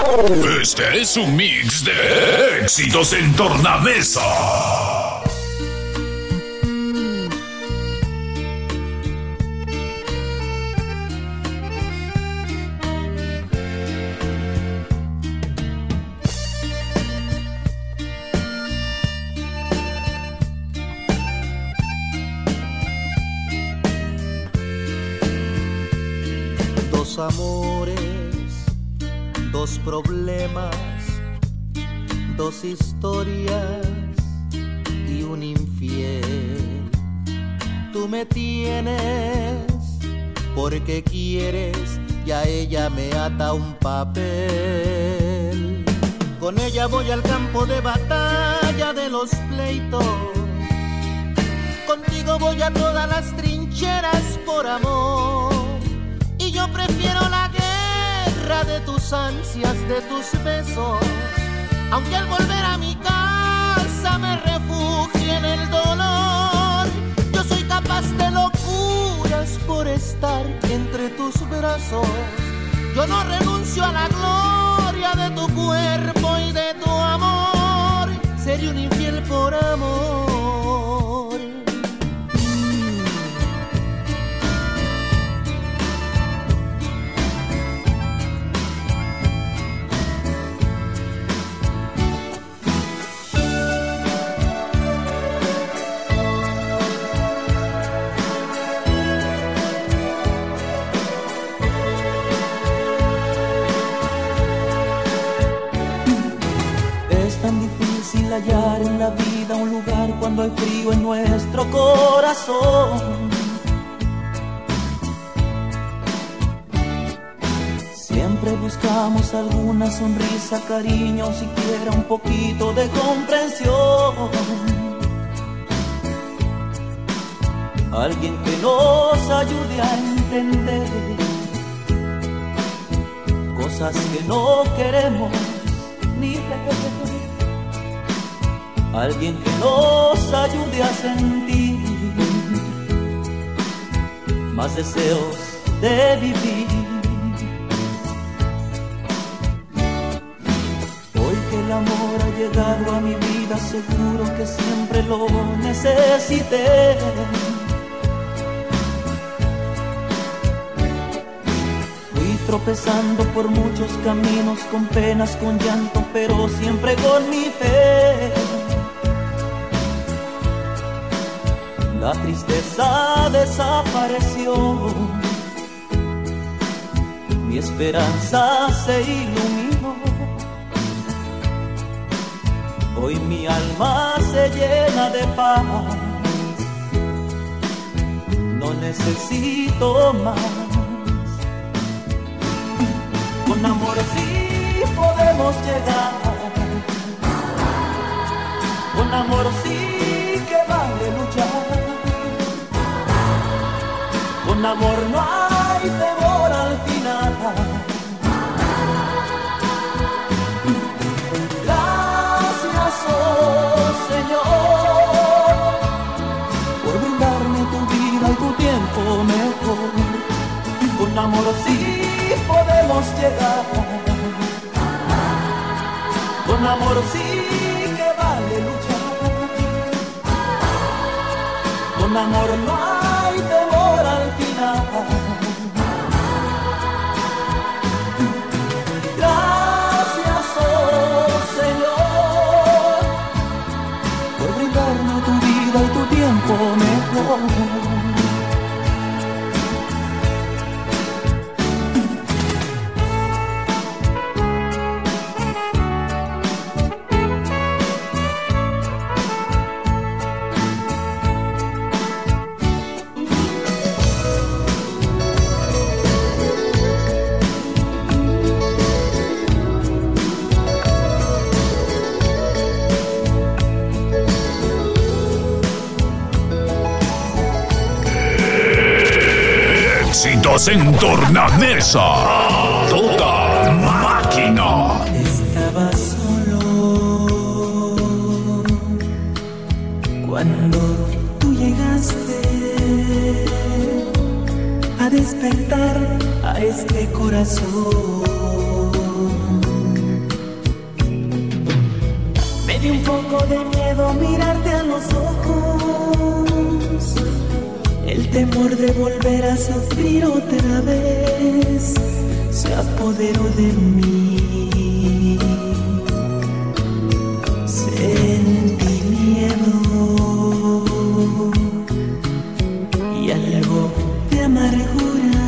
Este es un mix de éxitos en tornamesa. Dos amores, dos problemas, dos historias y un infiel. Tú me tienes porque quieres y a ella me ata un papel. Con ella voy al campo de batalla de los pleitos. Contigo voy a todas las trincheras por amor. Y yo prefiero la guerra de tus ansias, de tus besos, aunque al volver a mi casa me refugie en el dolor. Yo soy capaz de locuras por estar entre tus brazos. Yo no renuncio a la gloria de tu cuerpo y de tu amor. Seré un infiel por amor. Hallar en la vida un lugar cuando hay frío en nuestro corazón. Siempre buscamos alguna sonrisa, cariño, siquiera un poquito de comprensión. Alguien que nos ayude a entender cosas que no queremos ni ver. Alguien que nos ayude a sentir más deseos de vivir. Hoy que el amor ha llegado a mi vida, seguro que siempre lo necesité. Fui tropezando por muchos caminos, con penas, con llanto, pero siempre con mi fe. La tristeza desapareció, mi esperanza se iluminó. Hoy mi alma se llena de paz, no necesito más. Con amor sí podemos llegar, con amor sí que vale luchar. Con amor no hay temor al final. Gracias, oh Señor, por brindarme tu vida y tu tiempo mejor. Con amor sí podemos llegar. Con amor sí que vale luchar. Con amor no hay temor al final. Gracias, oh Señor, por brindarme tu vida y tu tiempo mejor. En tornamesa, toda máquina. Estaba solo cuando tú llegaste a despertar a este corazón. Siente un poco de miedo mirarte a los ojos, el temor de volver a sufrir otra vez se apoderó de mí. Sentí miedo y algo de amargura,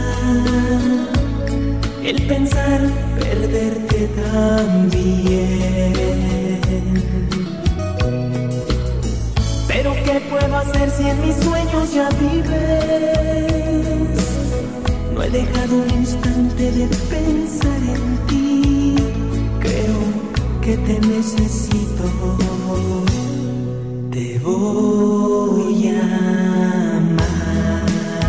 el pensar perderte también. Pero ¿qué puedo hacer si en mis sueños ya vives? No he dejado un instante de pensar en ti. Creo que te necesito. Te voy a amar.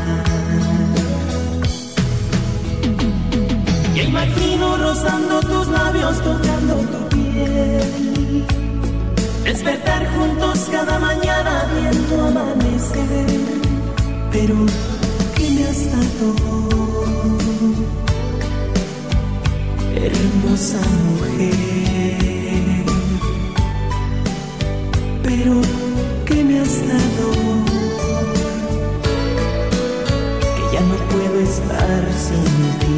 Y imagino rozando tus labios, tocando tu piel, despertar juntos cada mañana viendo amanecer. Pero ¿qué me has dado, hermosa mujer? Pero ¿qué me has dado, que ya no puedo estar sin ti?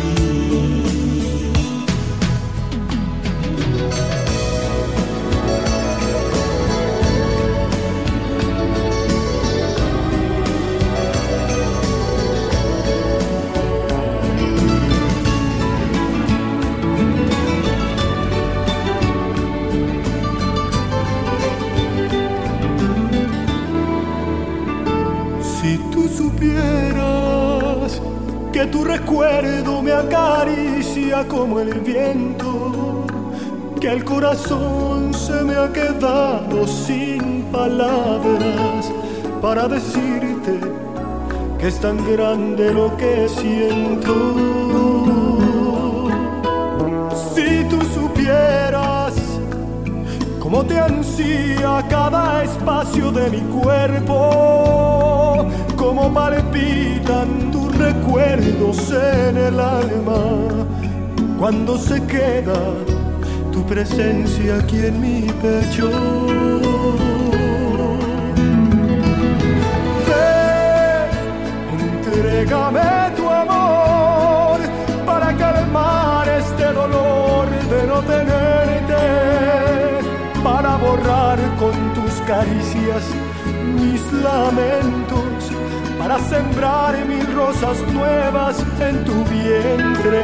Que tu recuerdo me acaricia como el viento, que el corazón se me ha quedado sin palabras para decirte que es tan grande lo que siento. Si tú supieras cómo te ansía cada espacio de mi cuerpo, cómo palpitan tus recuerdos en el alma cuando se queda tu presencia aquí en mi pecho. Ven, entrégame tu amor para calmar este dolor de no tenerte, para borrar con tus caricias mis lamentos, para sembrar mil rosas nuevas en tu vientre.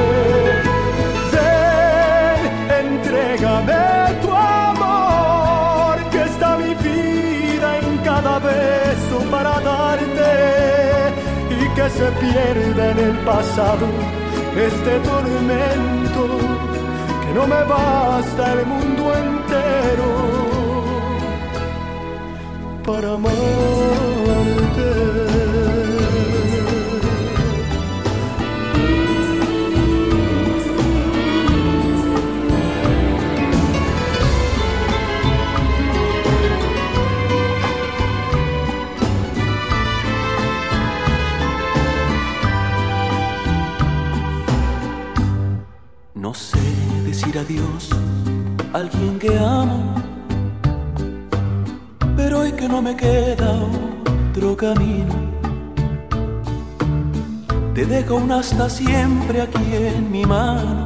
Ven, entrégame tu amor, que está mi vida en cada beso para darte, y que se pierda en el pasado este tormento, que no me basta el mundo entero para amarte. No sé decir adiós a alguien que amo, pero hoy que no me queda otro camino, te dejo un hasta siempre aquí en mi mano,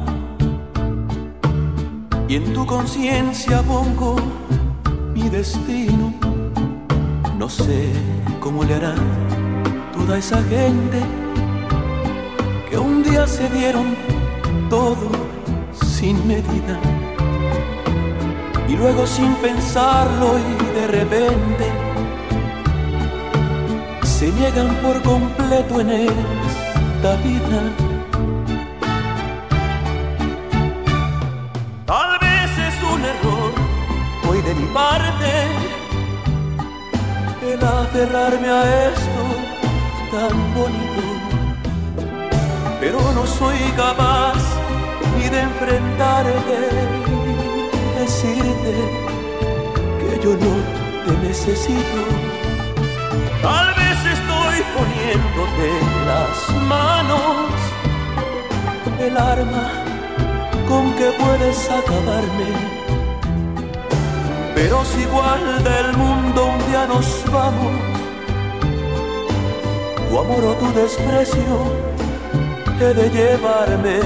y en tu conciencia pongo mi destino. No sé cómo le hará toda esa gente que un día se dieron todo sin medida, y luego sin pensarlo y de repente se niegan por completo en esta vida. Tal vez es un error hoy de mi parte el aferrarme a esto tan bonito, pero no soy capaz ni de enfrentarte y decirte que yo no te necesito. Tal vez estoy poniéndote en las manos el arma con que puedes acabarme, pero si igual del mundo un día nos vamos, tu amor o tu desprecio he de llevarme.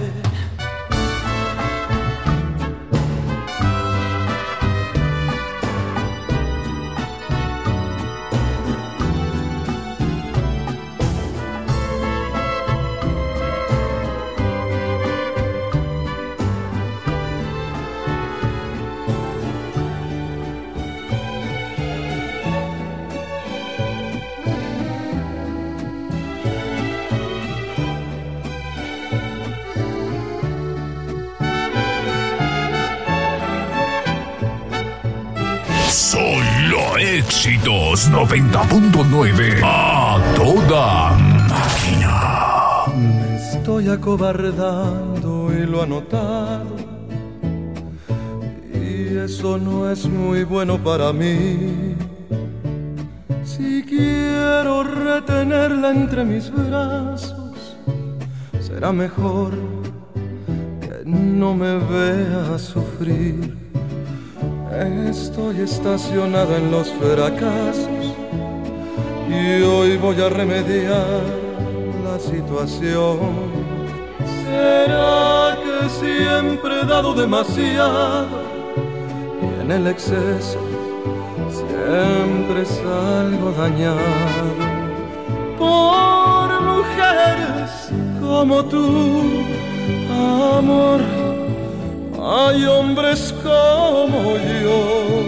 Solo éxitos 90.9 a toda máquina. Me estoy acobardando y lo ha notado, y eso no es muy bueno para mí. Si quiero retenerla entre mis brazos, será mejor que no me vea sufrir. Estoy estacionado en los fracasos y hoy voy a remediar la situación. ¿Será que siempre he dado demasiado y en el exceso siempre salgo dañado? Por mujeres como tú, amor, hay hombres como yo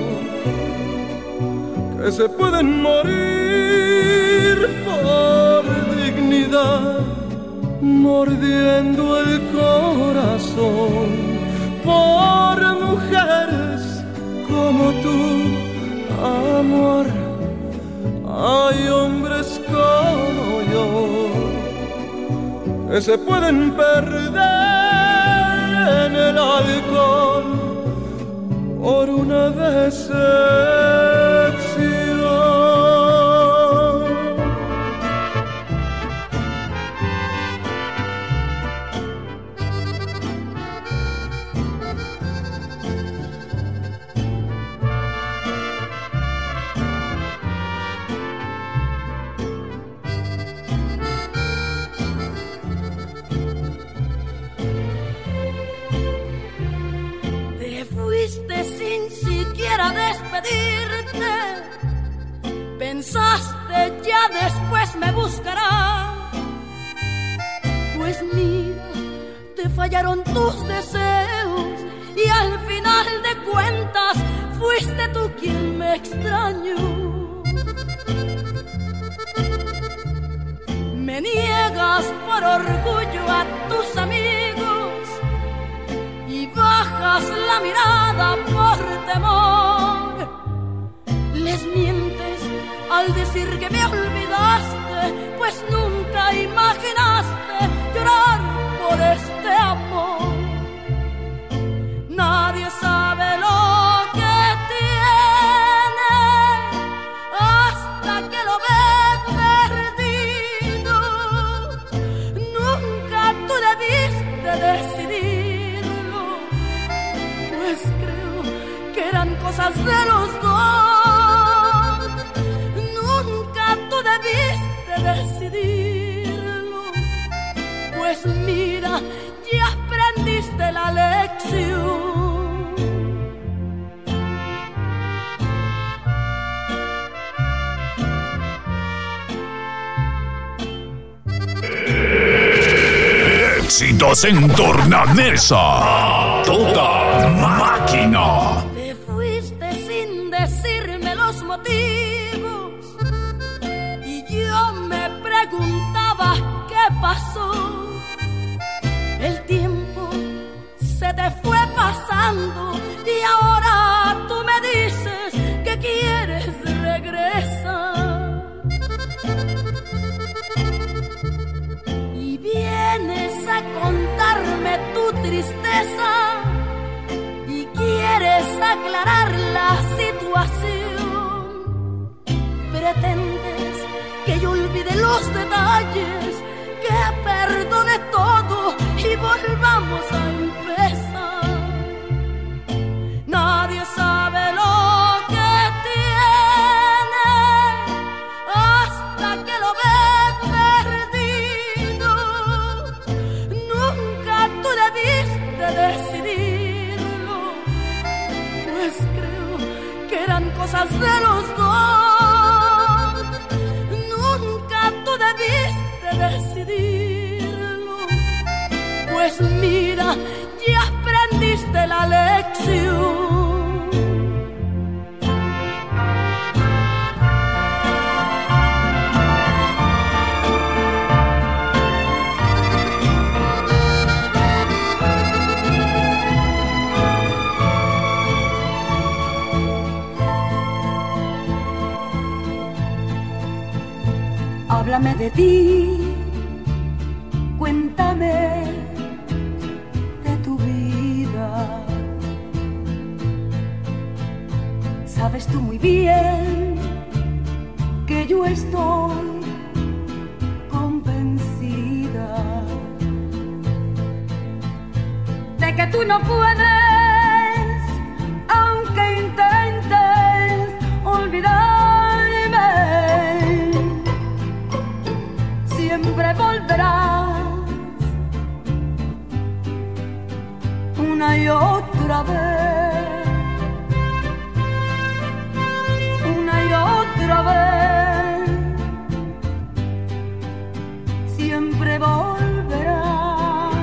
que se pueden morir por dignidad, mordiendo el corazón. Por mujeres como tú, amor, hay hombres como yo que se pueden perder en el alcohol por una decepción. Despedirte, pensaste ya después me buscará. Pues mira, te fallaron tus deseos y al final de cuentas fuiste tú quien me extrañó. Me niegas por orgullo a tus amigos y bajas la mirada por temor. Les mientes al decir que me olvidaste, pues nunca imaginaste llorar por este amor. Nadie sabe lo que tiene hasta que lo ve perdido. Nunca tú debiste decidirlo, pues creo que eran cosas de los dos. Debiste decidirlo, pues mira, ya aprendiste la lección. Éxitos en tornamesa a toda máquina. Te fuiste sin decirme los motivos. Yo me preguntaba qué pasó. El tiempo se te fue pasando y ahora tú me dices que quieres regresar. Y vienes a contarme tu tristeza y quieres aclarar la situación. Pretendes que yo olvide los detalles, que perdone todo y volvamos a empezar. Nadie sabe lo debiste decidirlo, pues creo que eran cosas de los dos. Nunca tú debiste decidirlo, pues mira, ya aprendiste la lección. Háblame de ti, cuéntame de tu vida. Sabes tú muy bien que yo estoy convencida de que tú no puedes, aunque intentes olvidarme. Siempre volverás una y otra vez, una y otra vez. Siempre volverás,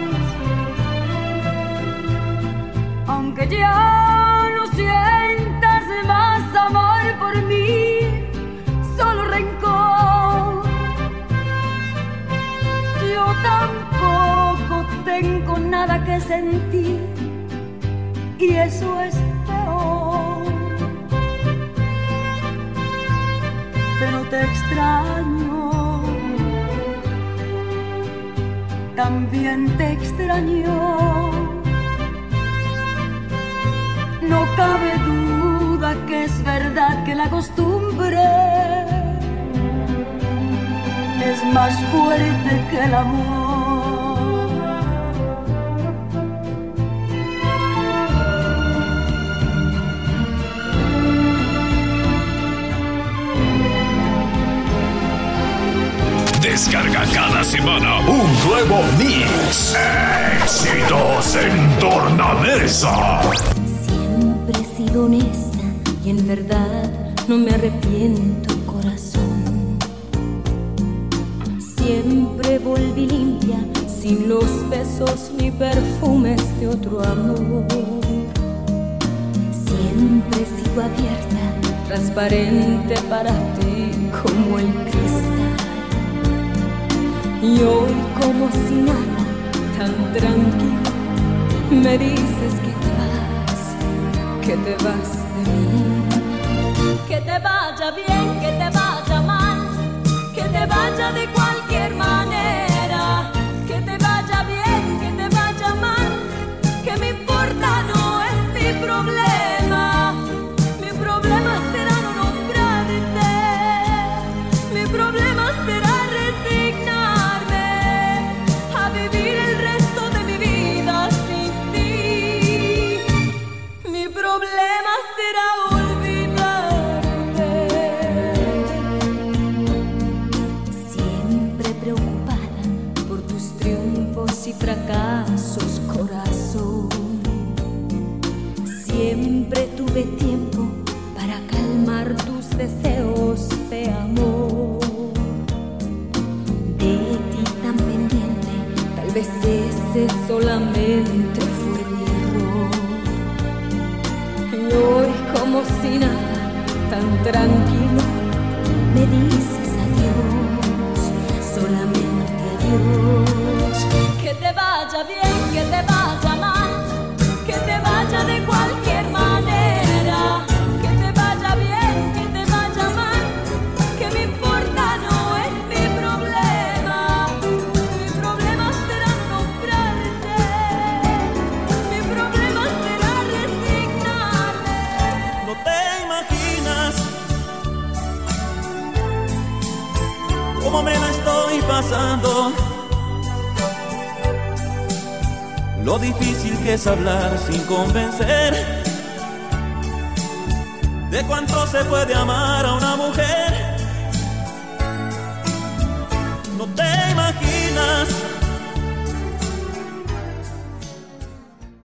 aunque ya no sientas más amor por mí, solo rencor. Yo tampoco tengo nada que sentir y eso es peor. Pero te extraño, también te extraño. No cabe duda que es verdad que la costumbre es más fuerte que el amor. Descarga cada semana un nuevo mix. Éxitos en tornamesa. Siempre he sido honesta y en verdad no me arrepiento, corazón. Siempre volví limpia, sin los besos ni perfumes de otro amor. Siempre sigo abierta, transparente para ti como el cristal. Y hoy como si nada, tan tranquilo, me dices que te vas de mí. Que te vaya bien, que te vaya mal, que te vaya de cualquier manera. Que te vaya bien, que te vaya mal, que me importa no es mi problema. Mi problema será no nombrarte, mi problema será resignarme a vivir el resto de mi vida sin ti. Mi problema será olvidarte. Siempre preocupada por tus triunfos y fracasos, corazón. Siempre tuve tiempo para calmar tus deseos de amor. De ti tan pendiente, tal vez ese solamente fue mi error. Y hoy como si nada, tan tranquilo, me dices adiós, solamente adiós. Que te vaya bien, que te vaya mal, que te vaya de cualquier manera. Que te vaya bien, que te vaya mal, que me importa no es mi problema. Mi problema será no nombrarte, mi problema será resignarme. No te imaginas cómo me la estoy pasando, lo difícil que es hablar sin convencer de cuánto se puede amar a una mujer